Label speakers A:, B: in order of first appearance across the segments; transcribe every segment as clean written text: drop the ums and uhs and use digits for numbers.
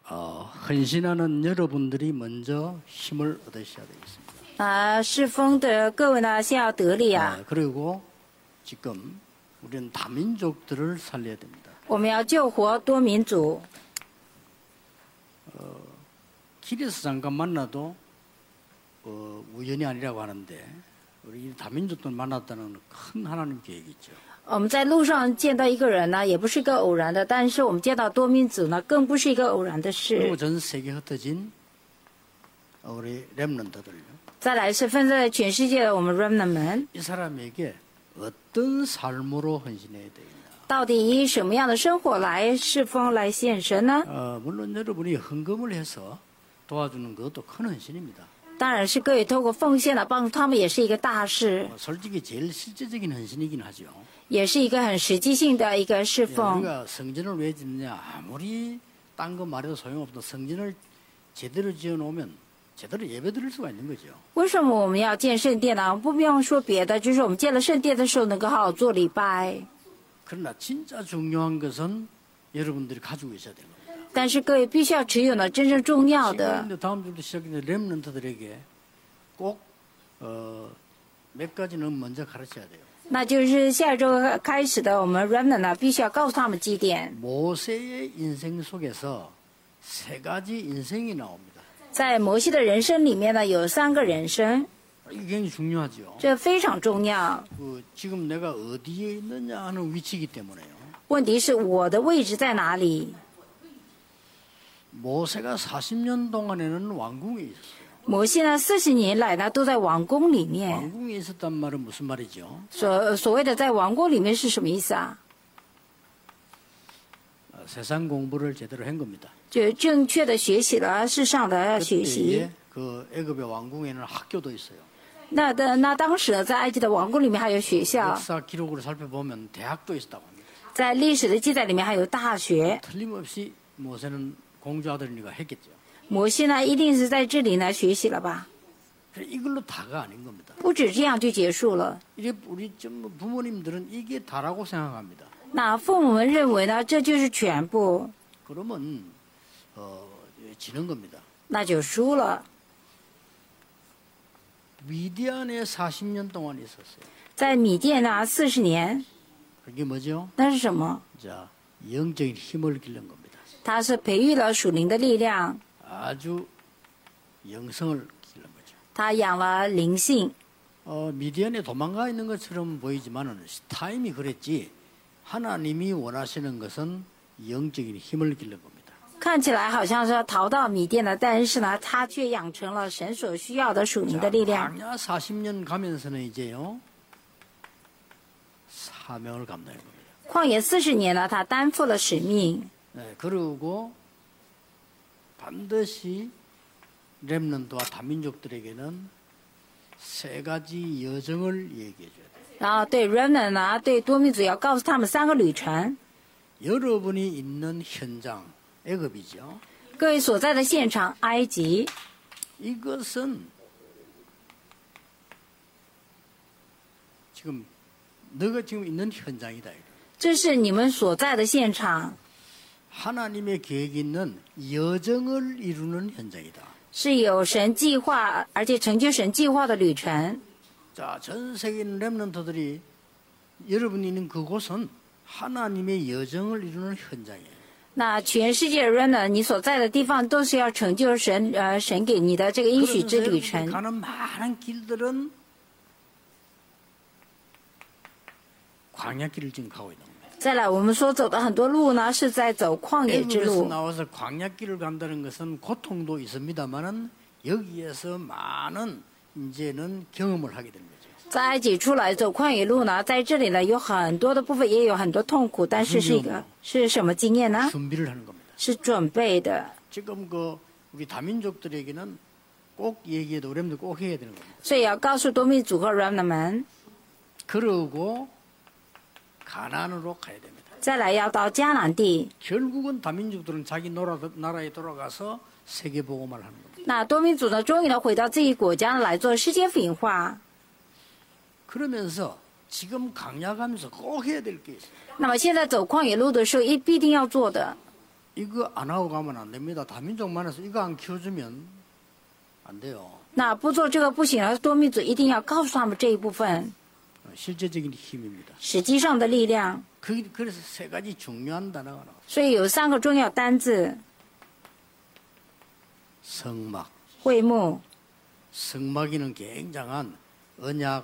A: 헌신하는 여러분들이 먼저 힘을 얻으셔야 되겠습니다.
B: 侍奉的各位呢，先要得力啊！
A: 그리고 지금 우리는 다민족들을 살려야 됩니다.
B: 我们要救活多民族。
A: 길에서 잠깐 만나도 우연이 아니라고 하는데 우리 다민족들 만났다는 큰 하나님 계획이죠.
B: 我们在路上见到一个人呢，也不是一个偶然的，但是我们见到多民族呢，更不是一个偶然的
A: 그리고
B: 事。
A: 전 세계에 흩어진 우리 렘넌트들요.
B: 再来是分在全世界的我们 remnant 们，
A: 이 사람에게 어떤 삶으로 헌신해야 되겠냐.
B: 到底以什么样的生活来侍奉、来献神呢？
A: 물론 여러분이 헌금을 해서 도와주는 것도 큰 헌신입니다.
B: 当然是各位透过奉献来帮助他们，也是一个大事，
A: 솔직히 제일 실제적인 헌신이긴 하죠.
B: 也是一个很实际性的一个侍奉。
A: 우리가 성전을 왜 짓느냐. 아무리 딴 거 말해도 소용없다. 성전을 제대로 지어놓으면 제대로 예배 드릴 수가 있는 거죠.
B: 为什么我们要建圣殿呢？不用说别的，就是我们建了圣殿的时候，能够好好做礼拜。
A: 그러나 진짜 중요한 것은 여러분들이 가지고 있어야 되는 겁니다.
B: 但是各位必须要持有呢真正重要的。
A: 지금 다음 주부터 시작된 렘넌트들에게 꼭 몇 가지는 먼저 가르쳐야 돼요.
B: 那就是下周开始的，我们 remnant 呢必须要告诉他们几点。
A: 모세의 인생 속에서 세 가지 인생이 나옵니다.
B: 在摩西的人生里面呢，有3个人生，
A: 이게 굉장히 중요하죠.
B: 这非常重要。
A: 지금 내가 어디에 있느냐 하는 위치이기 때문에요.
B: 问题是我的位置在哪里？
A: 모세가 40년 동안에는 왕궁에 있었어요.
B: 摩西呢40年来呢都在王宫里面。
A: 왕궁에 있었단 말은 무슨 말이죠?
B: 所谓的在王宫里面是什么意思啊？
A: 세상 공부를 제대로 한 겁니다.
B: 就正确的学习了世上的学习。
A: 그때에 그 애굽의 왕궁에는 학교도 있어요.
B: 那当时呢，在埃及的王宫里面还有学校，
A: 역사 기록을 살펴보면 대학도 있었다고 합니다.
B: 在历史的记载里面还有大学。
A: 틀림없이 모세는 공주 아들이니까 했겠죠.
B: 摩西呢，一定是在这里呢学习了吧？
A: 이걸로 다가 아닌 겁니다.
B: 不止这样就结束了。
A: 이제 우리 부모님들은 이게 다라고 생각합니다.
B: 那父母们认为呢，这就是全部，
A: 그러면 지는 겁니다.
B: 那就输了。
A: 미디안에 40년 동안 있었어요.
B: 在米甸呢40年，
A: 그게 뭐죠?
B: 那是什么？
A: 자, 영적인 힘을 기른 겁니다.
B: 它是培育了属灵的力量，
A: 아주 영성을 기른 거죠.
B: 它养了灵性。
A: 미디안에 도망가 있는 것처럼 보이지만은 타임이 그랬지. 하나님이 원하시는 것은 영적인 힘을 기른 겁니다.
B: 看起来好像是要逃到米甸的，但是呢，他却养成了神所需要的属灵的力量。
A: 광야 40년 가면서는 이제요 사명을 감당한 겁니다.
B: 旷野40年呢，他担负了使命。
A: 네, 그리고 반드시 렘넌트와 다민족들에게는 세 가지 여정을 얘기해 줘야 돼요.
B: 然后对 remnant 呢，对多民族要告诉他们3个旅程。
A: 여러분이 있는 현장 애굽이죠.
B: 各位所在的现场，埃及，
A: 이것은 지금 너가 지금 있는 현장이다.
B: 这是你们所在的现场，
A: 하나님의 계획이 있는 여정을 이루는 현장이다.
B: 是有神计划，而且成就神计划的旅程。
A: 자, 전 세계 있는 렘넌트들이 여러분이 있는 그곳은 하나님의 여정을 이루는 현장이에요.
B: 那全世界的 remnant， 你所在的地方都是要成就神神给你的这个应许之旅程。
A: 가는 많은 길들은 광야길을 지금 가고 있는 겁니다.
B: 再来，我们所走的很多路呢，是在走旷野之
A: 애굽에서
B: 路。
A: 나와서 광야길을 간다는 것은 고통도 있습니다만은 여기에서 많은 이제는 경험을 하게 되는 거죠.
B: 在埃及出来走旷野路呢，在这里呢有很多的部分，也有很多痛苦，但是是什么经验呢？
A: 준비를 하는 겁니다.
B: 是准备的。
A: 지금 우리 다민족들에게는 꼭 얘기해도 우리도 꼭 해야 되는 겁니다.
B: 所以要告诉多民族和 remnant 们，
A: 그러고 가나안으로 가야 됩니다.
B: 再来要到迦南地。
A: 결국은 다민족들은 자기 나라에 돌아가서 세계 복음을 하는 겁니다.
B: 那多民族呢，终于呢回到自己国家来做世界福音化。
A: 그러면서 지금 강야 가면서 꼭 해야 될 게 있어요.
B: 那么现在走旷野路的时候，必定要做的，
A: 이거 안 하고 가면 안 됩니다. 다민족만해서 이거 안 키워주면 안 돼요.
B: 那不做这个不行了，多民族一定要告诉他们这一部分
A: 실제적인 힘입니다.
B: 实际上的力量。
A: 그래서 세 가지 중요한 단어가 나와요.
B: 所以有3个重要单字：
A: 성막.
B: 会幕。
A: 성막에는 굉장한 언약,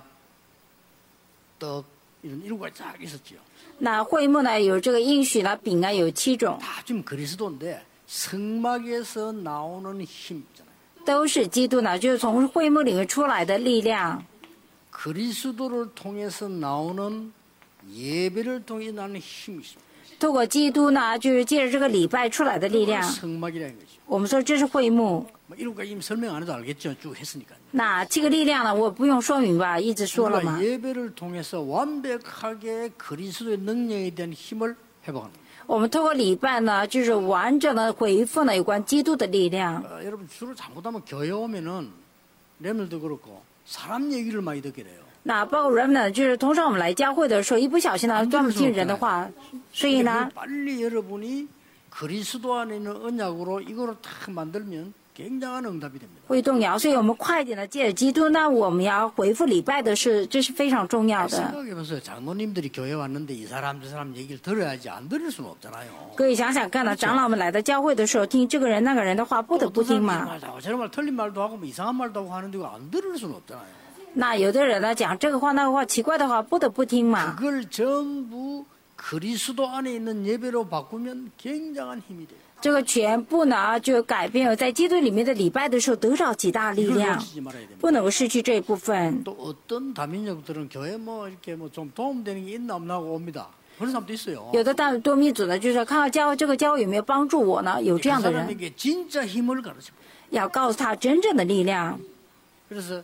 A: 떡 이런 일구가 쫙 있었죠.
B: 那会幕呢，有这个应许呢，饼啊有7种，
A: 다 좀 그리스도인데 성막에서 나오는 힘 있잖아요.
B: 都是基督呢，就是从会幕里面出来的力量。
A: 그리스도를 통해서 나오는 예배를 통해 나는 힘이 있습니다.
B: 透过基督呢，就是借着这个礼拜出来的力量。
A: 성막이라는 거죠.
B: 我们说这是会幕。
A: 뭐 이런 이미 설명 안 해도 알겠죠. 쭉 했으니까요.
B: 那这个力量呢，我不用说明吧，一直说了嘛。
A: 그러니까 예배를 통해서 완벽하게 그리스도의 능력에 대한 힘을 회복하는 거예요.
B: 我们透过礼拜呢，就是完整的回复呢有关基督的力量。
A: 여러분 주로 잘못하면 교회 오면은 렘들도 그렇고 사람 얘기를 많이 듣게 돼요.
B: 那包括人们呢，就是通常我们来教会的时候，一不小心呢，专门听人的话，所以呢，
A: 빨리 여러분이 그리스도 안에 있는 언약으로 이거를 탁 만들면 굉장한 응답이 됩니다.
B: 会动摇。所以我们快一点的借着基督呢，我们要回复礼拜的是，这是非常重要的。
A: 생각해보세요. 장로님들이 교회 왔는데 이 사람 저 사람 얘기를 들어야지 안 들을 수는 없잖아요.
B: 各位想想看呢，长老们来到教会的时候，听这个人那个人的话，不得不听嘛。
A: 맞아. 저런 말 틀린 말도 하고 뭐 이상한 말도 하고 하는데 이거 안 들을 수는 없잖아요.
B: 那有的人呢讲这个话那个话奇怪的话，不得不听嘛。
A: 그걸 전부 그리스도 안에 있는 예배로 바꾸면 굉장한 힘이 돼요.
B: 这个全部呢就改变在基督里面的礼拜的时候得到极大力
A: 이걸
B: 量，
A: 놓치지 말아야 됩니다.
B: 不能够失去这一部分。
A: 또 어떤 다민족들은 교회 뭐 이렇게 뭐 좀 도움되는 게 있나 없나 하고 옵니다. 그런 사람도 있어요.
B: 有的大多民族呢，就是说看到这个教会有没有帮助我呢？有这样
A: 그
B: 的人，
A: 사람에게 진짜 힘을 가르쳐.
B: 要告诉他真正的力量。
A: 그래서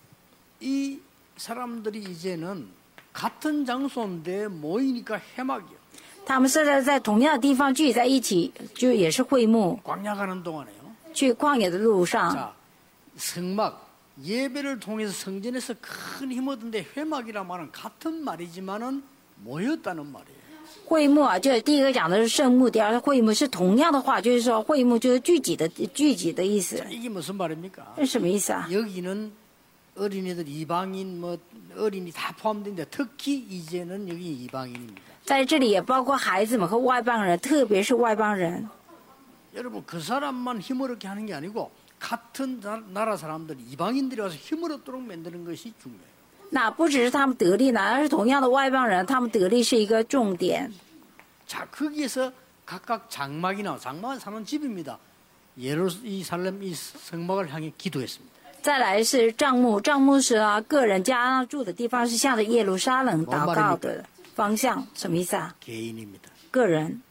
A: 이 사람들이 이제는 같은 장소인데 모이니까 해막이요.
B: 他们现在在同样的地方聚集在一起，就也是会幕。
A: 광야 가는 동안에요.
B: 去旷野的路上，
A: 자, 성막 예배를 통해서 성전에서 큰 힘 얻은데 회막이란 말은 같은 말이지만은 모였다는 말이에요.
B: 会幕啊，就是第一个讲的是圣幕，第二个会幕是同样的话，就是说会幕就是聚集的意思
A: 자, 。 이게 무슨 말입니까?
B: 这是什么意思啊？
A: 여기는 어린이들 이방인 뭐 어린이 다 포함된데 특히 이제는 여기 이방인입니다.
B: 在这里也包括孩子们和外邦人，特别是外邦人。
A: 여러분 그 사람만 힘을 얻게 하는 게 아니고 같은 나라 사람들 이방인들이 와서 힘을 얻도록 만드는 것이 중요해요.
B: 那不只是他们得利呢，而是同样的外邦人，他们得利是一个重点。
A: 자 거기에서 각각 장막이 장막은 사는 집입니다. 예루살렘 이 성막을 향해 기도했습니다.
B: 再来是帐幕，帐幕是啊个人家住的地方，是向着耶路撒冷祷告的方向，什么意思啊？
A: 개인입니다.
B: 个人，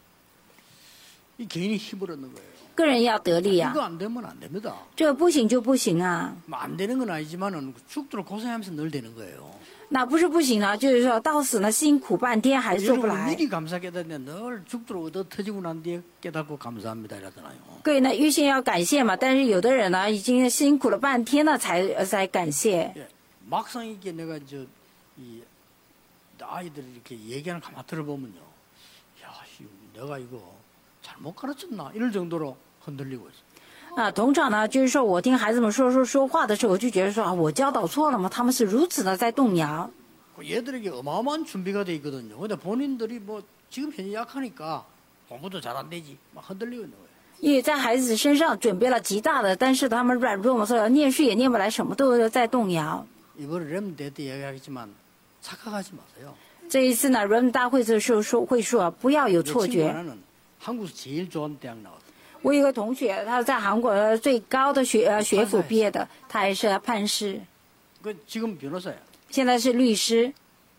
A: 이 개인이 힘을 얻는 거예요.
B: 个人要得利啊，
A: 이거 안 되면 안 됩니다.
B: 这个不行就不行啊。
A: 뭐 안 되는 건 아니지만은 죽도록 고생하면서 늘 되는 거예요.
B: 那不是不行啊，就是说到死呢辛苦半天还是做不
A: 여러분
B: 来。
A: 미리 감사 깨닫는데 늘 죽도록 얻어 터지고 난 뒤에 깨닫고 감사합니다 이러잖아요.
B: 各位呢，预先要感谢嘛，但是有的人呢，已经辛苦了半天了才感谢。
A: 예, 막상 이게 내가 이 아이들 이렇게 얘기하는 가만 들어보면요, 야, 내가 이거 잘못 가르쳤나 이럴 정도로 흔들리고 있어요.
B: 啊，通常呢，就是说我听孩子们说话的时候，我就觉得说啊，我教导错了吗？他们是如此的在动摇。
A: 얘들에게 어마어마한 준비가 돼 있거든요. 근데 본인들이 뭐 지금 현재 약하니까 공부도 잘 안 되지, 막 흔들리고 있는 거예요.
B: 因为在孩子身上准备了极大的，但是他们软弱嘛，所以念书也念不来，什么都在动摇。
A: 이번에 렘대 때 얘기하겠지만 착각하지 마세요.
B: 这一次呢，人们大会的时候会说不要有
A: 내
B: 错
A: 친구
B: 觉。
A: 하나는 한국에서 제일 좋은 대학 나왔어요.
B: 我有一个同学，他在韩国最高的学府毕业的，他也是判事，
A: 그 지금 변호사야.
B: 现在是律师。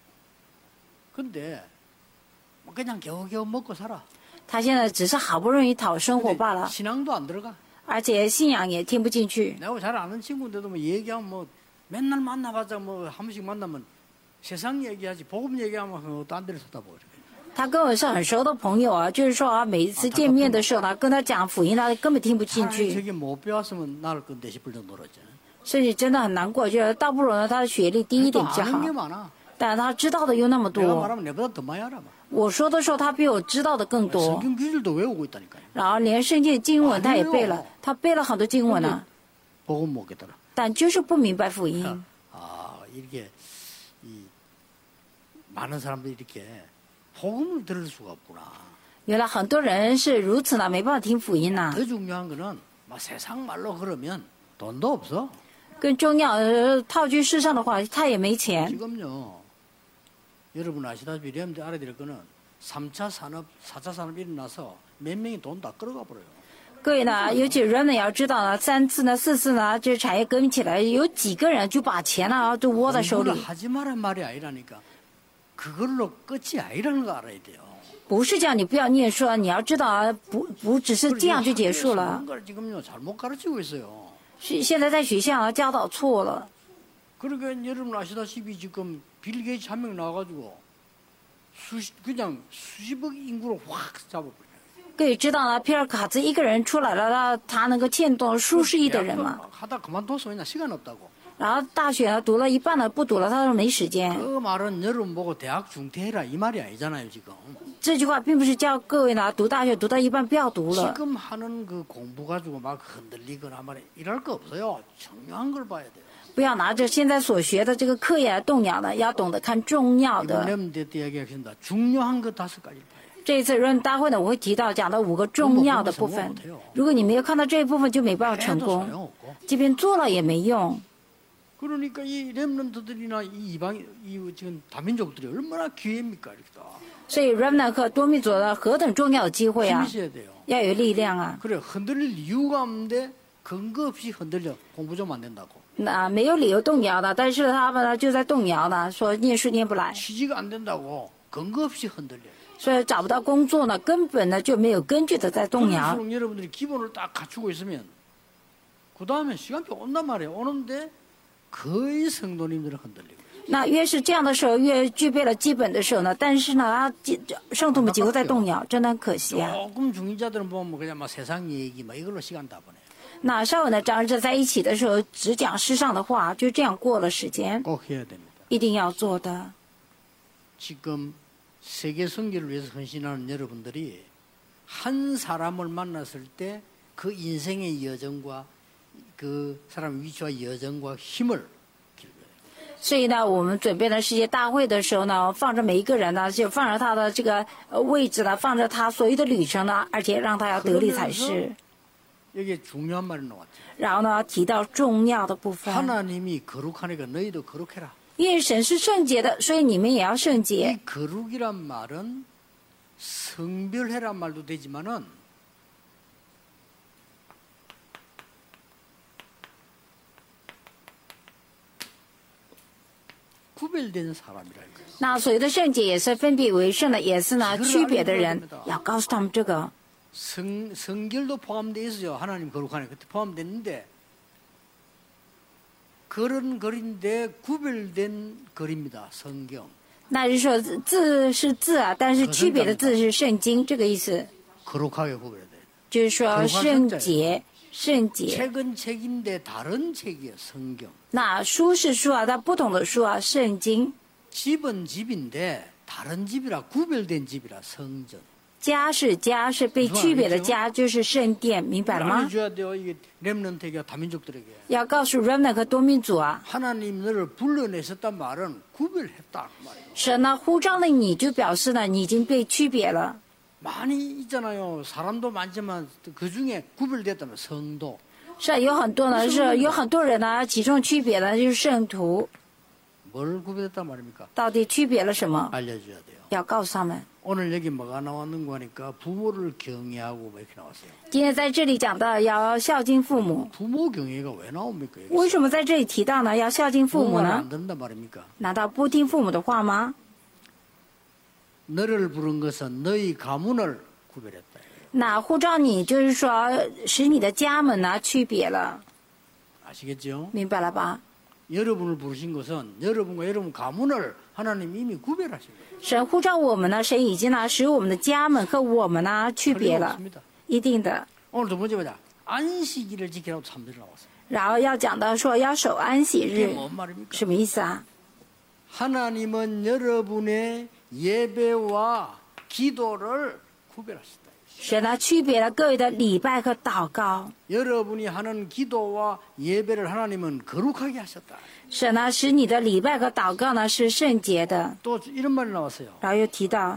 A: 근데 뭐 그냥 겨우겨우 먹고 살아.
B: 他现在只是好不容易讨生活
A: 근데
B: 罢了，
A: 신앙도 안 들어가.
B: 而且信仰也听不进去。
A: 내가 잘 아는 친구인데도 뭐 얘기하면 뭐 맨날 만나봤자 뭐 한 번씩 만나면 세상 얘기하지 복음 얘기하면 딴 데를 쳐다보고 이렇게.
B: 他跟我是很熟的朋友啊，就是说啊，每一次见面的时候呢，跟他讲福音，他根本听不进
A: 차라리
B: 去，
A: 저게 못 배웠으면 나을 건데 싶을 정도로 있잖아.
B: 所以真的很难过。就是倒不如呢，他的学历低一
A: 또
B: 点比较
A: 아는
B: 好
A: 게 ， 많아.
B: 但他知道的又那么
A: 내가
B: 多。
A: 말하면 내보다 더 많이 알아. 봐.
B: 我说的时候，他比我知道的更多。
A: 성경 구절도 외우고 있다니까요.
B: 然后连圣经经文他也背了，他背了很多经文啊，
A: 복음 못 겠더라.
B: 但就是不明白福音。
A: 아, 이렇게 이 많은 사람들이 이렇게 복음을 들을 수가 없구나.
B: 原来很多人是如此呢，没办法听福音呐。
A: 더 중요한 거는 막 세상 말로 그러면 돈도 없어.
B: 更重要，套句世上的话，他也没钱。
A: 지금요. 여러분 아시다시피 여러분들 알아야 될 거는 3차 산업, 4차 산업이 일어나서 몇 명이 돈 다 끌어가 버려요.
B: 各位呢，尤其人们也要知道呢，3次呢、4次呢，这产业革命起来，有几个人就把钱呢都握在手里。
A: 공부를 하지 말란 말이 아니라니까. 그걸로 끝이 아니라는 거 알아야 돼요.
B: 不是叫你不要念书啊，你要知道啊，不只是这样就结束了。
A: 뭔가를 지금요 잘못 가르치고 있어요.
B: 现在在学校啊教导错了。
A: 그러니까 여러분 아시다시피 지금 빌 게이츠 한 명 나와가지고 그냥 수십억 인구를 확 잡아버려요.
B: 各位知道呢，皮尔卡兹一个人出来了，他能够牵动数十亿的人嘛。
A: 하다 그만둬서 그냥 시간 없다고.
B: 然后大学呢读了一半了，不读了，他说没时间。
A: 그 말은 여러분 보고 대학 중퇴해라 이 말이 아니잖아요 지금.
B: 这句话并不是叫各位呢读大学读到一半不要读了。
A: 지금 하는 그 공부 가지고 막 흔들리거나 말에 이럴 거 없어요. 중요한 걸 봐야 돼요.
B: 不要拿着现在所学的这个课业来动摇的，要懂得看重要的。
A: 여러분들 때 이야기하신다. 중요한 거 5가지를 봐요.
B: 这一次论大会呢，我会提到讲到5个重要的部分。如果你没有看到这一部分，就没办法成
A: 해도
B: 功。
A: 소용없고.
B: 即便做了也没用。
A: 그러니까 이 렘넌트들이나 이 이방 이 지금 다민족들이 얼마나 기회입니까 이렇게 다.
B: 所以 remnant 和多民族的何等重要的机会
A: 힘이
B: 啊！
A: 있어야 돼요.
B: 要有力量啊！
A: 그래 흔들릴 이유가 없는데 근거 없이 흔들려 공부 좀 안 된다고.
B: 那没有理由动摇的，但是他们呢就在动摇呢，说念书念不来，
A: 취지가 안 된다고 근거 없이 흔들려.
B: 所以找不到工作呢，根本呢就没有根据的在动摇。
A: 그럴수록 여러분들이 기본을 딱 갖추고 있으면 그 다음에 시간표 온단 말이에요. 오는데 거의 성도님들은 흔들리고.
B: 那越是这样的时候，越具备了基本的时候呢，但是呢，圣徒们几乎在动摇，真的很可惜啊。
A: 조금 중인자들은 보면 그냥 막 세상 얘기 막 이걸로 시간 다 보내.
B: 那稍微呢，长者在一起的时候，只讲世上的话，就这样过了时间，
A: 꼭 해야 됩니다.
B: 一定要做的。
A: 지금 세계 선교를 위해서 헌신하는 여러분들이 한 사람을 만났을 때 그 인생의 여정과 그 사람 위치와 여정과 힘을
B: 所以呢，我们准备了世界大会的时候呢，放着每一个人呢，就放着他的这个位置呢，放着他所有的旅程呢，而且让他要得力才是。
A: 여기에 중요한 말이 나왔죠.
B: 然后呢，提到重要的部分，
A: 하나님이 거룩하니까 너희도 거룩해라.
B: 因为神是圣洁的，所以你们也要圣洁。
A: 이 거룩이란 말은 성별해란 말도 되지만은 구별된 사람이라 이거예요.
B: 那所谓的圣洁也是分别为圣的，也是呢区别的人，要告诉他们这个。
A: 성결도 포함되어 있어요. 하나님 거룩하니까 그때 포함됐는데 그런 글인데 구별된 글입니다. 성경.
B: 那是说字是字啊，但是区别的字是圣经，这个意思。
A: 거룩하게 구별돼요.
B: 就是说圣洁，圣洁。
A: 책은 책인데 다른 책이에요. 성경.
B: 那书是书啊，它不同的书啊，圣經。
A: 집은 집인데 다른 집이라 구별된 집이라 성전.
B: 家是家，是被区别的家，就是圣殿，明白了吗？
A: 알려줘야 돼요. 이게 렘넌트에게 다민족들에게.
B: 要告诉 remnant 和多民族啊，
A: 하나님 너를 불러내셨단 말은 구별했다 그 말이에요.
B: 神呢呼召了你，就表示呢你已经被区别了。
A: 많이 있잖아요. 사람도 많지만 그 중에 구별됐다면 성도.
B: 是啊有很多呢，是有很多人呢，其中区别的就是圣徒。
A: 뭘 구별했단 말입니까?
B: 到底区别了什么？
A: 알려줘야 돼요.
B: 要告诉他们。
A: 오늘 여기 뭐가 나왔는가 하니까 부모를 경외하고 뭐 이렇게 나왔어요.
B: 今天在这里讲到要孝敬父母，
A: 부모 경외가 왜 나옵니까?
B: 为什么在这里提到呢？要孝敬父母
A: 부모를
B: 呢
A: 안 ？ 듣는단 말입니까?
B: 难道不听父母的话吗？
A: 너를 부른 것은 너희 가문을 구별했다.
B: 那呼召你就是说使你的家门呢区别了，
A: 아시겠죠?
B: 明白了吧？
A: 여러분을 부르신 것은 여러분과 여러분 가문을 하나님 이미 구별하신 거예요.
B: 神呼召我们呢，神已经呢使我们的家门和我们呢区别了，
A: 틀림없습니다.
B: 一定的。
A: 오늘 두 번째 보자. 안식일을 지키라고 3절이 나왔어요.
B: 然后要讲到说要守安息
A: 이게
B: 日，
A: 뭔 말입니까?
B: 什么意思啊？
A: 하나님은 여러분의 예배와 기도를 구별하셨다.
B: 神呢区别了各位的礼拜和祷告，
A: 여러분이 하는 기도와 예배를 하나님은 거룩하게 하셨다.
B: 神呢使你的礼拜和祷告呢是圣洁的。
A: 또 이런 말이 나왔어요.
B: 然后又提到，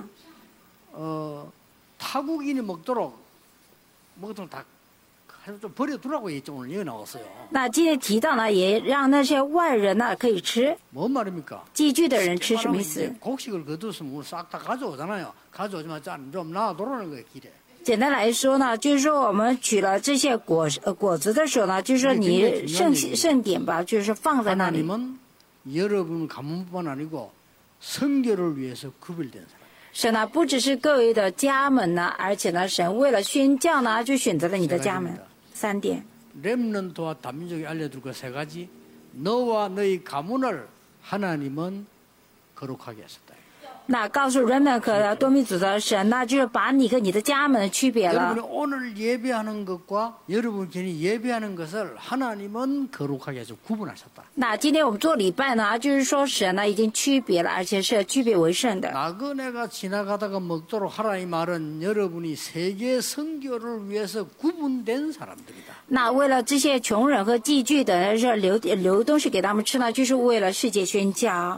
A: 타국인이 먹도록 다 좀 버려두라고 했죠. 오늘 여기 나왔어요.
B: 那今天提到呢，也让那些外人呢可以吃，
A: 뭔 말입니까?
B: 寄居的人吃什么意思？
A: 곡식을 거두었으면 오늘 싹 다 가져오잖아요. 가져오지만 좀 놔두라는 거예요, 길에.
B: 简单来说呢，就是说我们取了这些果子的时候呢，就是说你盛点吧，就是放在那里。
A: 하나님은 여러분 가문뿐만 아니고 성결을 위해서 구별된 사람.
B: 神呢不只是各位的家门呢，而且呢，神为了宣教呢，就选择了你的家门。3点。
A: 렘넌트와 다민족이 알려줄 것 3가지. 너와 너희 가문을 하나님은 거룩하게 하셨다.
B: 那告诉人们和多民族的神呢，就是把你和你的家门区别了。
A: 여러분이 오늘 예배하는 것과 여러분끼리 예배하는 것을 하나님은 거룩하게 해서 구분하셨다.
B: 那今天我们做礼拜呢，就是说神呢已经区别了，而且是区别为圣的。
A: 나그네가 지나가다가 먹도록 하라 이 말은 여러분이 세계 선교를 위해서 구분된 사람들이다.
B: 那为了这些穷人和寄居的人是留东西给他们吃呢，就是为了世界宣教。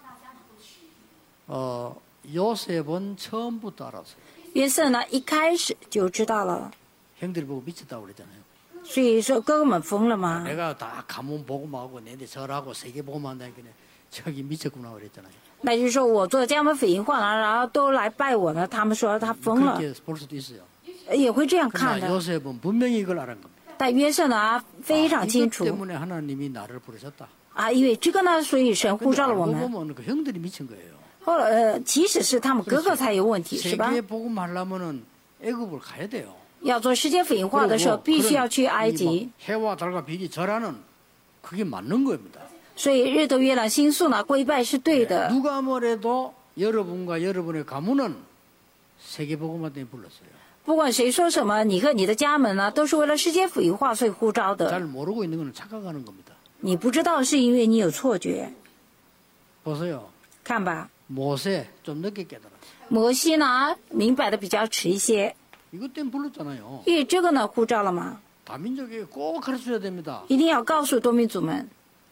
A: 요셉은 처음부터 알았어요.
B: 约瑟呢一开始就知道了，
A: 형들이 보고 미쳤다고 그랬잖아요.
B: 所以说哥哥们疯了吗？
A: 내가 다 가문 복음하고 내한테 절하고 세계 복음한다니까 저기 미쳤구나 그랬잖아요.
B: 那就是说我做家门福音化了，然后都来拜我呢，他们说他疯了，
A: 그렇게 볼 수도 있어요.
B: 也会这样看
A: 그러나
B: 的。
A: 요셉은 분명히 이걸 알은 겁니다.
B: 但约瑟呢非常清
A: 이것
B: 楚
A: 때문에 하나님이 나를 부르셨다.
B: 啊，因为这个呢，所以神呼
A: 근데
B: 召了我
A: 알고
B: 们。
A: 보면 그 형들이 미친 거예요.
B: 后来即使是他们哥哥才有问题，是吧？
A: 세계 복음 하려면은 애굽을 가야 돼요.
B: 要做世界福音化的时候，必须要去埃及。
A: 해와 달과 빛이 절하는 그게 맞는 겁니다.
B: 所以日头、月亮、星宿呢，跪拜是对的。
A: 누가 뭐래도 여러분과 여러분의 가문은 세계 복음화 때문에 불렀어요.
B: 不管谁说什么，你和你的家门呢，都是为了世界福音化所以呼召的。
A: 잘 모르고 있는 건 착각하는 겁니다.
B: 你不知道是因为你有错觉。
A: 보세요.
B: 看吧，
A: 모세 좀 늦게 깨달았어요.
B: 摩西呢明白的比较迟一些，
A: 이것 때문에 불렀잖아요.
B: 因为这个呢呼召了嘛，
A: 다민족에게 꼭 가르쳐야 됩니다.
B: 一定要告诉多民族们。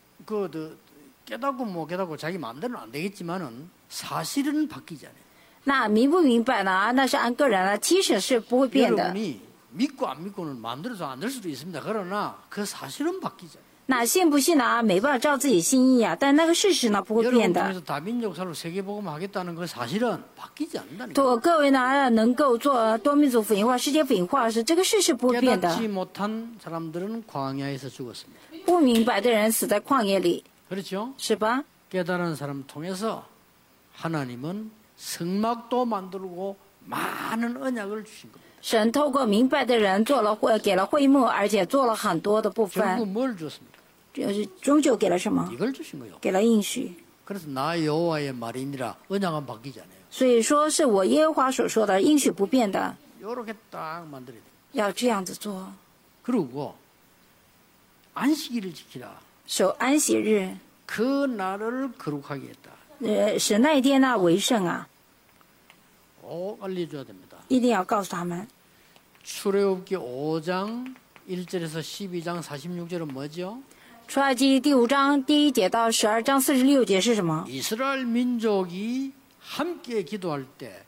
A: 깨닫고 못 깨닫고 자기 마음대로는 안 되겠지만은 사실은 바뀌지 않아요.
B: 那明不明白呢？那是按个人了，其实是不会变的。
A: 여러분이 믿고 안 믿고는 마음대로 안 될 수도 있습니다. 그러나 그 사실은 바뀌지 않아요.
B: 那信不信呢？没办法照自己心意啊，但那个事实呢不会
A: 여러분
B: 变的。
A: 통해서 다민족 살로 세계복음 하겠다는 그 사실은 바뀌지 않는다니까.
B: 托各位呢能够做多民族福音化、世界福音化是这个事实不会变的。
A: 깨닫지 못한 사람들은 광야에서 죽었습니다.
B: 不明白的人死在旷野里，
A: 그렇죠?
B: 是吧？
A: 깨달은 사람 통해서 하나님은 성막도 만들고 많은 언약을 주신 겁니다.
B: 神透过明白的人给了会幕，而且做了很多的部
A: 결국
B: 分，
A: 뭘 줬습니까?
B: 就是终究给了什么？
A: 이걸 주신 거예요.
B: 给了应许。
A: 그래서 나 여호와의 말이니라 언약은 바뀌지 않아요.
B: 所以说是我耶和华所说的应许不变的，
A: 이렇게 딱 만들어야 돼요.
B: 要这样子做。
A: 그리고 안식일을 지키라.
B: 守安息日，
A: 그 날을 거룩하게 했다.
B: 使那一天呢为圣啊，
A: 꼭 알려줘야 됩니다.
B: 一定要告诉他们。
A: 출애굽기 5장 1절에서 12장 46절은 뭐죠?
B: 出埃及第5章第1节到12章46节是什么？
A: 이스라엘 민족이 함께 기도할 때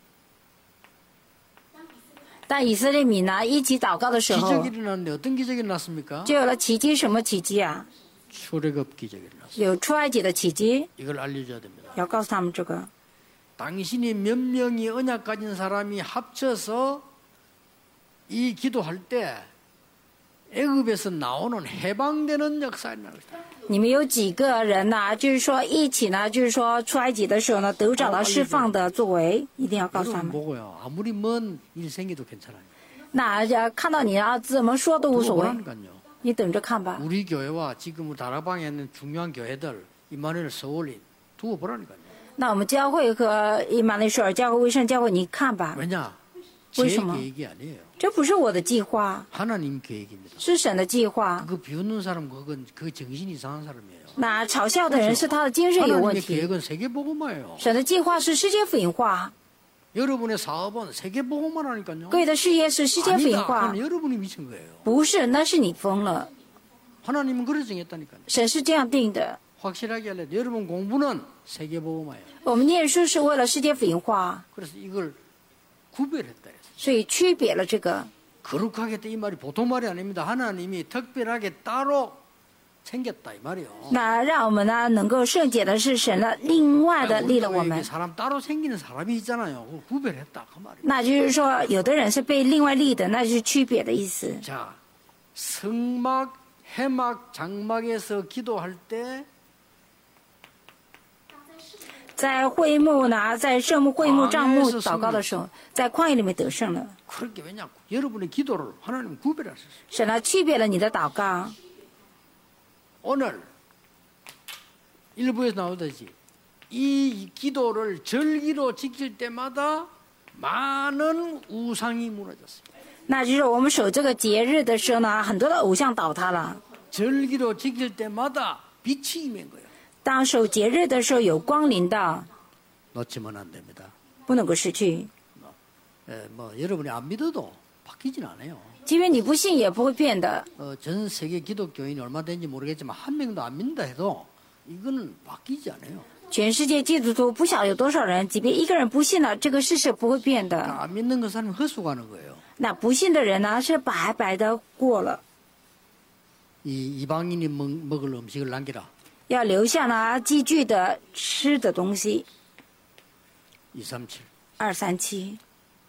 B: 当以色列民呢一起祷告的时候，
A: 기적이 일어났는데 어떤 기적이 일어났습니까?
B: 就有了奇迹。什么奇迹啊？
A: 출애굽 기적이 일어났어요.
B: 有出埃及的奇迹，
A: 이걸 알려줘야 됩니다.
B: 要告诉他们这个。
A: 당신이 몇 명이 언약 가진 사람이 합쳐서 이 기도할 때 애굽에서 나오는 해방되는 역사가 일어날 때
B: 你们有几个人呢？就是说一起呢，就是说出埃及的时候呢，得着了释放的作为，一定要告诉他
A: 여러분
B: 们。
A: 보고요. 아무리 먼 일 생겨도 괜찮아요.
B: 那看到你啊，怎么说都无所谓，
A: 보라니까요.
B: 你等着看吧。
A: 우리 교회와 지금 다락방에 있는 중요한 교회들 이마누엘 서울인 두고 보라니까요.
B: 那我们教会和伊玛内舍尔教会、卫生教会，你看吧，
A: 왜냐? 제
B: 为什么？
A: 계획이 아니에요.
B: 这不是我的计划，
A: 하나님 계획입니다.
B: 是神的计划。
A: 그 비웃는 사람 그건 그 정신이 이상한 사람이에요.
B: 那嘲笑的人是他的精神有问
A: 하나님의
B: 题，
A: 계획은 세계 복음화예요.
B: 神的计划是世界福音化。
A: 여러분의 사업은 세계 보고만 하니까요.
B: 各位的事业是世界福音
A: 아니다.
B: 化
A: 그건 ， 여러분이 미친 거예요.
B: 不是，那是你疯了。
A: 하나님은 그래 정했다니까요.
B: 神是这样定的。
A: 확실하게 알려야 돼. 여러분 공부는 세계 보고마예요.
B: 我们念书是为了世界福音化，
A: 그래서 이걸 구별했다 해서.
B: 所以区别了这个。
A: 거룩하겠다 이 말이 보통 말이 아닙니다. 하나님이 특별하게 따로 챙겼다 이 말이요.
B: 那让我们呢能够圣洁的是神呢另外的立了我
A: 우리가
B: 们，
A: 사람 따로 생기는 사람이 있잖아요. 그걸 구별했다 그 말이에요.
B: 那就是说有的人是被另外立的，那就是区别的意思。
A: 자, 성막, 해막, 장막에서 기도할 때
B: 在会幕呢，在圣幕、会幕、帐幕祷告的时候，在旷野里面得胜了。
A: 그렇게 왜냐? 여러분의 기도를 하나님 구별하셨어요.
B: 神呢区别了你的祷告。
A: 오늘 일부에서 나오듯이 이 기도를 절기로 지킬 때마다 많은 우상이 무너졌습니다.
B: 那就是我们守这个节日的时候呢，很多的偶像倒塌了。
A: 절기로 지킬 때마다 빛이 임한 거예요.
B: 当守节日的时候有光临到，
A: 놓치면 안 됩니다.
B: 不能够失去。
A: 뭐 여러분이 안 믿어도 바뀌진 않아요.
B: 即便你不信，也不会变的。
A: 전 세계 기독교인이 얼마 되는지 모르겠지만 한 명도 안 믿는다 해도 이거는 바뀌지 않아요.
B: 全世界基督徒不晓得有多少人，即便一个人不信了，这个事实不会变的。
A: 안 믿는 그 사람이 헛수고하는 거예요.
B: 那不信的人呢，是白白的过了。
A: 이 이방인이 먹을 음식을 남기라.
B: 要留下呢积聚的吃的东西。
A: 237.
B: 237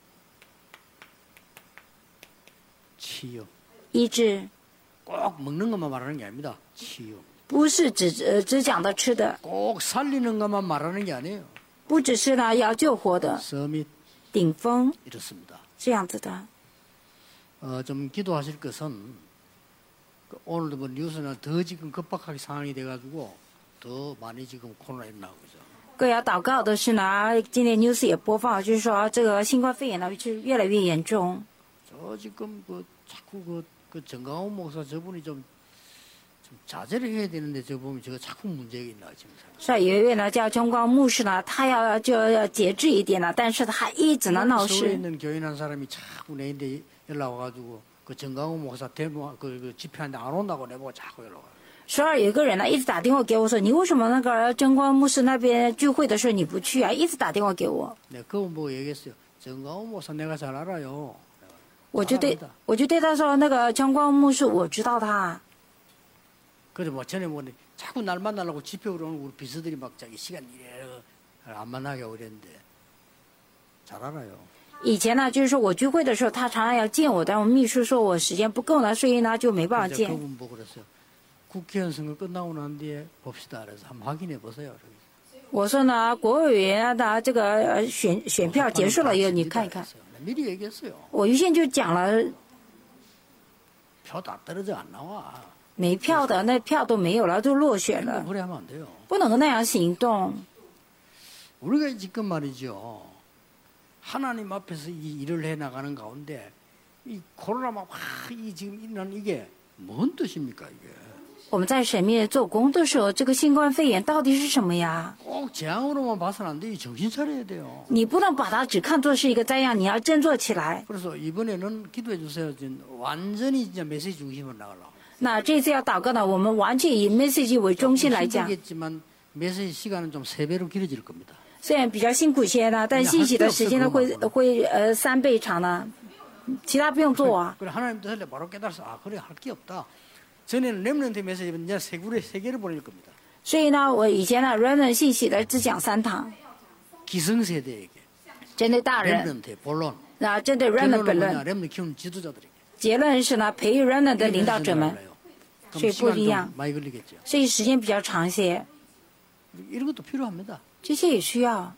A: 치유.
B: 医治
A: 꼭 먹는 것만 말하는 게 아닙니다. 치유.
B: 不是只讲的吃的，
A: 꼭 살리는 것만 말하는 게 아니에요.
B: 不只是呢要救活的，
A: 서밋
B: 顶峰
A: 이렇습니다.
B: 这样子的。
A: 좀 기도하실 것은 오늘도 뭐 뉴스나 더 지금 급박하게 상황이 돼가지고 더 많이 지금 코로나 일어나고 있죠.
B: 各位要祷告的是呢，今天 news 也播放，就是说这个新冠肺炎呢是越来越严重。
A: 저 지금 자꾸 그 정강훈 목사 저분이 좀 자제를 해야 되는데 저 보면 저거 자꾸 문제가 있나 지금.
B: 是啊，有一位呢叫中光牧师呢，他要节制一点了，但是他一直呢闹
A: 서울에
B: 事。
A: 있는 교인 한 사람이 자꾸 내인데 연락 와가지고 그 정강훈 목사 대모 그 집회하는데 안 온다고 내보고 자꾸 연락 와.
B: 首尔有一个人呢一直打电话给我说，你为什么那个真光牧师那边聚会的时候你不去啊？一直打电话给我。
A: 내가 그분 보고 얘기했어요. 정강훈 목사 내가 잘 알아요.
B: 我就对他说，那个真光牧师我知道他。
A: 그래 뭐 전에 뭐 자꾸 날 만나려고 집회 오는 우리 비서들이 막 자기 시간 이래 안 만나게 하고 그랬는데 잘 알아요.
B: 以前呢，就是说我聚会的时候，他常常要见我，但我秘书说我时间不够了，所以呢就没办法
A: 그래서
B: 见。
A: 그분 보고 그랬어요. 국회의원 선거 끝나고 난 뒤에 봅시다. 그래서 한번 확인해 보세요.
B: 我说呢，国会委员的这个选票结束了以后，你看一看。
A: 미리 얘기했어요.
B: 我预先就讲了，
A: 표 다 떨어져 안 나와.
B: 没票的那票都没有了，都落选了，
A: 그래 하면 안 돼요.
B: 不能够那样行动。
A: 우리가 지금 말이죠. 하나님 앞에서 이 일을 해 나가는 가운데 이 코로나 이 지금 일어난 이게 뭔 뜻입니까 이게?
B: 我们在神面前做工的时候，这个新冠肺炎到底是什么呀？
A: 꼭 재앙으로만 봐서는 안 돼요. 정신 차려야 돼요.
B: 你不能把它只看作是一个灾殃，你要振作起来。
A: 그래서 이번에는 기도해 주세요. 완전히 진짜 메시지 중심으로 나가려고.
B: 那这次要祷告呢，我们完全以 message 为中心来讲。
A: 힘들겠지만 메시지 시간은 좀 3배로 길어질 겁니다.
B: 虽然比较辛苦些呢，但信息的时间呢会3倍长呢，其他不用做啊。
A: 그래 하나님 뜻을 바로 깨달아서 아 그래 할 게 없다. 전에는 렘넌트 메시지는 이제 세 개를 보낼 겁니다.
B: 所以呢，我以前呢 ，Remnant 信息的只讲3堂，
A: 기성세대에게
B: 针对大人，
A: 렘넌트 본론.
B: 然后针对 Remnant 本论，
A: 렘넌트 키우는 지도자들에게.
B: 结论是呢，培育 Remnant 的领导者们，
A: 그럼
B: 所以不一
A: 시간
B: 样
A: 좀 ， 많이 걸리겠죠.
B: 所以时间比较长些，
A: 이런 것도 필요합니다.
B: 这些也需要。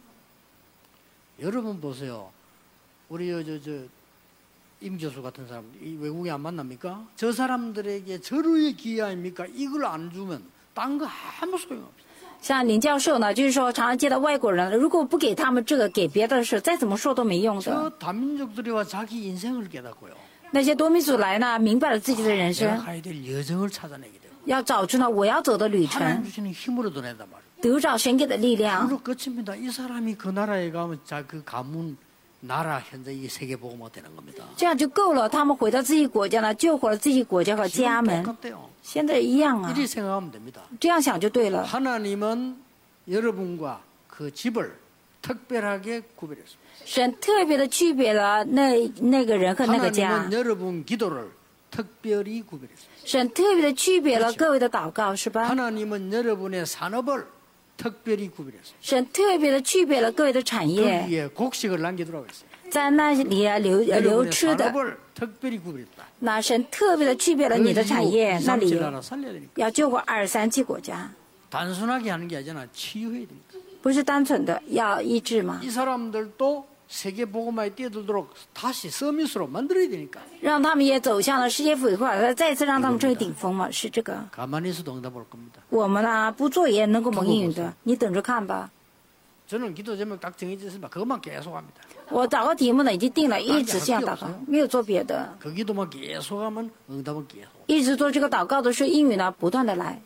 A: 여러분 보세요. 우리 임 교수 같은 사람 이 외국에 안 만납니까? 저 사람들에게 절호의 기회 아닙니까? 이걸 안 주면 딴 거 아무 소용없어요.
B: 像林教授呢，就是说常常见到外国人，如果不给他们这个，给别的事，再怎么说都没用的。
A: 저 다민족들이와 자기 인생을 깨닫고요.
B: 那些多民族来呢，明白了自己的人
A: 내가
B: 生，
A: 가야 될 여정을 찾아내게 되고
B: 要找出呢我要走的旅
A: 하나님
B: 程。
A: 주시는 힘으로 도낸단 말이에요.
B: 得着神给的力量。
A: 그로 끝입니다. 이 사람이 그 나라에 가면 그 가문 나라 현재 이 세계 복음화 되는 겁니다.
B: 这样就够了，他们回到自己国家呢，救活了自己国家和家
A: 지금
B: 门。
A: 똑같대요.
B: 现在一样啊，
A: 이리 생각하면 됩니다.
B: 这样想就对了。
A: 하나님은 여러분과 그 집을 특별하게 구별했습니다.
B: 神特别的区别了那个人和那个家，
A: 하나님은 여러분 기도를 특별히 구별했습니다.
B: 神特别的区别了各位的祷告，是吧？
A: 하나님은 여러분의 산업을 특별히 구별했습니다.
B: 神特别的区别了各位的产业，
A: 거기에 곡식을 남기더라고 했어요.
B: 在那里啊流
A: 여러분의
B: 吃的。
A: 산업을 특별히 구별했다.
B: 那神特别的区别了你的产业，那里
A: 나라 살려야 되니까.
B: 要救活2、3、7国家，
A: 단순하게 하는 게 아니라 치유해야 됩니다.
B: 不是单纯的要医治吗？
A: 이 사람들도 세계 복음화에 뛰어들도록 다시 서밋으로 만들어야 되니까.
B: 让他们也走向了世界腐化，再次让他们成为顶峰嘛，是这个。
A: 가만히 있어도 응답 올 겁니다.
B: 我们呢不做也能够蒙应允的，你等着看吧。
A: 저는 기도 제목 딱 정해져 있습니다. 그것만 계속 합니다.
B: 我祷告题目呢已经定了，一直这样祷告，没有做别的，
A: 그 기도만 계속 하면 응답은 계속.
B: 一直做这个祷告的时候，应允呢不断的来。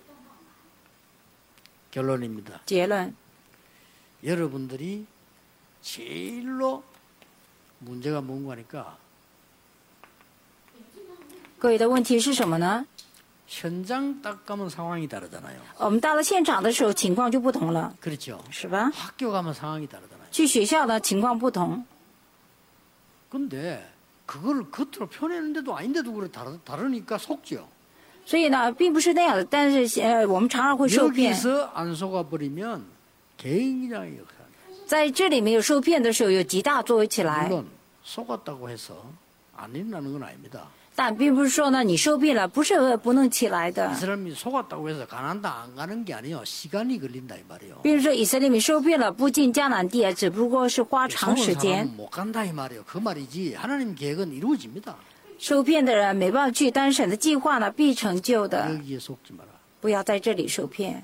A: 결론입니다.
B: 结论，
A: 여러분들이 제일로 문제가 뭔가 하니까
B: 各位的问题是什么呢？
A: 현장 딱 가면 상황이 다르잖아요.
B: 我们到了现场的时候，情况就不同了，
A: 그렇죠.
B: 是吧？
A: 학교 가면 상황이 다르잖아요.
B: 去学校呢情况不同，
A: 근데 그걸 겉으로 표내는데도 아닌데도 그래 다르니까 속죠.
B: 所以呢并不是那样的。但是我们常常会受骗，
A: 여기서 안 속아버리면 굉장히 역사합니다.
B: 在这里没有受骗的时候，有极大作为起来。
A: 물론 속았다고 해서 안 일어나는 건 아닙니다.
B: 但并不是说呢，你受骗了不是不能起来的
A: 이 。 사람이 속았다고 해서 가나안 땅 안 가는 게 아니에요. 시간이 걸린다 이 말이에요.
B: 并不是说以色列民受骗了不进迦南地，只不过是花长
A: 속은
B: 时间。
A: 사람은 못 간다 이 말이에요. 그 말이지. 하나님 계획은 이루어집니다.
B: 受骗的人没办法去，但是神的计划呢必成就的。
A: 여기에 속지 마라.
B: 不要在这里受骗，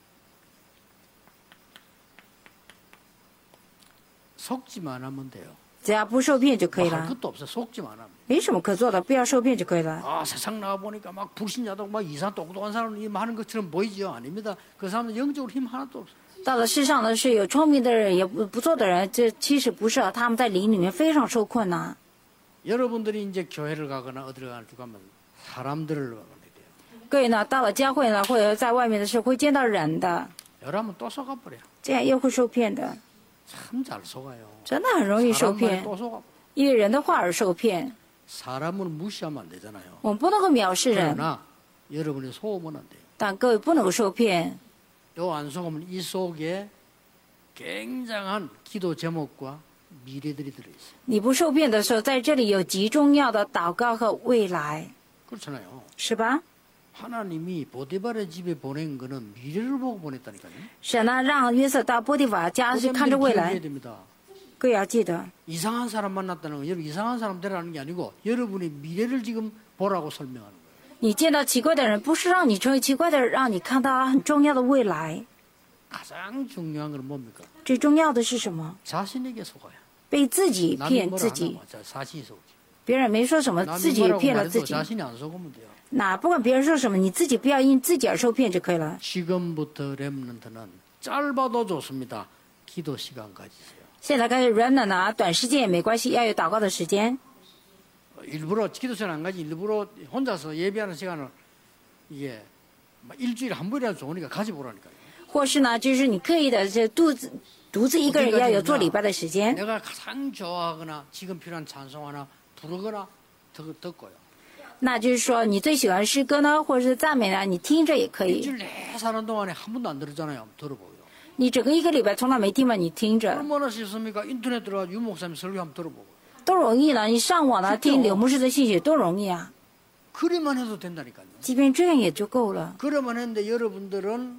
A: 속지만 하면 돼요.
B: 只要不受骗就可以
A: 할
B: 了，
A: 것도 없어요. 속지만 하면.
B: 没什么可做的，不要受骗就可以了。
A: 아, 세상 나가 보니까 막 불신자도 막 이상 똑똑한 사람이 하는 것처럼 보이죠? 아닙니다. 그 사람은 영적으로 힘 하나도 없어요.
B: 到了世上呢，是有聪明的人，也不做的人，这其实不是，他们在灵里面非常受困难。
A: 여러분들이 이제 교회를 가거나 어디를 가면 사람들을 만나게 돼요.
B: 各位呢，到了教会呢，或者在外面的时候会见到人的，
A: 여러분 또 속아버려.
B: 这样又会受骗的，
A: 참 잘 속아요.
B: 真的很容易受
A: 사람 말에
B: 骗，
A: 또 속아.
B: 因为人的话而受骗。
A: 사람을 무시하면 안 되잖아요.
B: 我们不能够藐视人，
A: 그러나 여러분이 속으면 안 돼요.
B: 但各位不能够受骗。
A: 요 안 속으면 이 속에 굉장한 기도 제목과 미래들이 들어있어요.
B: 你不受骗的时候，在这里有极重要的祷告和未来，
A: 그렇잖아요.
B: 是吧？
A: 하나님이 보디발의 집에 보낸 거는 미래를 보고 보냈다니까요.
B: 神呢让约瑟到波提法家是看着未
A: 기억해야
B: 来，
A: 됩니다.
B: 各位要记得，
A: 이상한 사람 만났다는 건 여러분 이상한 사람 되라는 게 아니고 여러분이 미래를 지금 보라고 설명하는 거예요.
B: 你见到奇怪的人，不是让你成为奇怪的人，让你看到很重要的未来。
A: 가장 중요한 건 뭡니까?
B: 最重要的是什么？
A: 자신에게 속아야.
B: 被自己
A: 남이
B: 骗
A: 뭐라
B: 自
A: 하나
B: 己，
A: 뭐 자신이 속지.
B: 别人没说什么，
A: 남이
B: 自己
A: 뭐라고
B: 骗了
A: 말해도
B: 自己。
A: 자신이 안 속으면 돼요.
B: 那不管别人说什么，你自己不要因自己而受骗就可以了。
A: 지금부터 렘넌트는 짧아도 좋습니다. 기도 시간 가지세요.
B: 现在开始 run 呢，短时间也没关系，要有祷告的时间。
A: 일부러 기도 시간 안 가지 일부러 혼자서 예배하는 시간을 이게 막 일주일에 한 번이라도 좋으니까 가지보라니까요.
B: 或是呢，就是你刻意的这独自一个人要有做礼拜的时间。
A: 내가 가장 좋아하거나 지금 필요한 찬송 하나 부르거나 듣고요.
B: 那就是说，你最喜欢诗歌呢，或者是赞美呢，你听着也可以。
A: 일주일 내 사는 동안에 한 번도 안 들었잖아요. 한번 들어보고요.
B: 你整个一个礼拜从来没听嘛，你听着
A: 얼마나 쉽습니까? 인터넷 들어가 유 목사님 설교 한번 들어보고.
B: 都容易了。你上网呢听刘牧师的信息都容易啊，
A: 그래만 해도 된다니까요.
B: 即便这样也就够了。
A: 그래만 했는데 여러분들은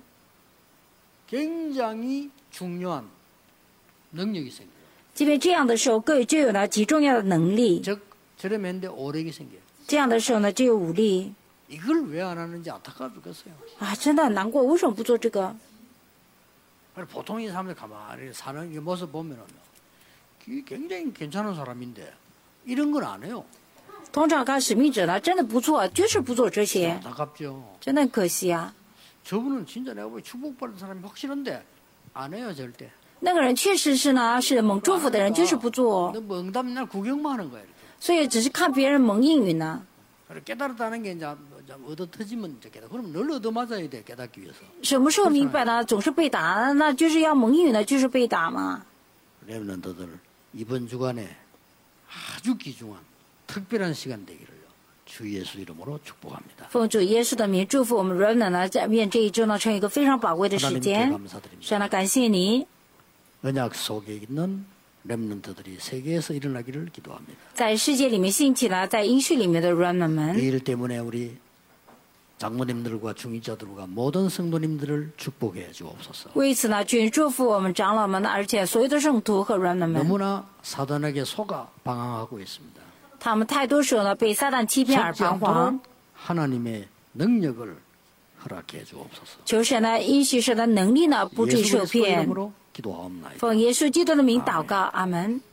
A: 굉장히 중요한 능력이 생겨요.
B: 即便这样的时候，各位就有了极重要的能力。
A: 즉 저렴 했는데 오력이 생겨요.
B: 这样的时候呢，就有武力
A: 이걸 왜 안 하는지 안타까워 죽겠어요.
B: 啊！真的很难过，为什么不做这个？
A: 보통의 사람들 가만히 사는 이 모습 보면은 굉장히 괜찮은 사람인데 이런 걸 안 해요.
B: 通常看使命者呢，真的不错，就是不做这些，
A: 안타깝죠.
B: 真的很可惜啊！
A: 저분은 진짜 내가 보기 축복받은 사람이 확실한데 안 해요 절대.
B: 那个人确实是呢，是蒙祝福的人，就是不做，
A: 너 응답 맨날 구경만 하는 거야 이렇게.
B: 所以只是看别人蒙应允呢。
A: 깨달았다는 게 이제 얻어 터지면 이제 깨달. 그럼 늘 얻어 맞아야 돼 깨닫기 위해서.
B: 什么时候明白呢？总是被打，那就是要蒙应允的，就是被打嘛。
A: 렘넌트들 이번 주간에 아주 귀중한 특별한 시간 되기를요. 주 예수 이름으로 축복합니다.
B: 奉主耶稣的名祝福我们 Remnant 呢，在愿这一周呢成为一个非常宝贵的时
A: 하나님께
B: 间。
A: 감사드립니다.
B: 神呢，感谢你，
A: 언약 속에 있는 렘넌트들이 세계에서 일어나기를 기도합니다.
B: 在世界里面兴起了，在应许里面的 Remnant 们。
A: 이 일 때문에 우리 장모님들과 중위자들과 모든 성도님들을 축복해 주옵소서.
B: 为此呢，均祝福我们长老们，而且所有的圣徒和 Remnant 们。
A: 너무나 사단에게 속아 방황하고 있습니다.
B: 他们太多时候呢被撒旦欺骗而
A: 속지
B: 彷徨
A: 않도록 。 하나님의 능력을 허락해 주옵소서.
B: 求神呢，应许神的能力呢，不致
A: 예수
B: 受
A: 그리스도
B: 骗。
A: 이름으로 기도하옵나이다.
B: 奉耶稣基督的名祷告，阿门。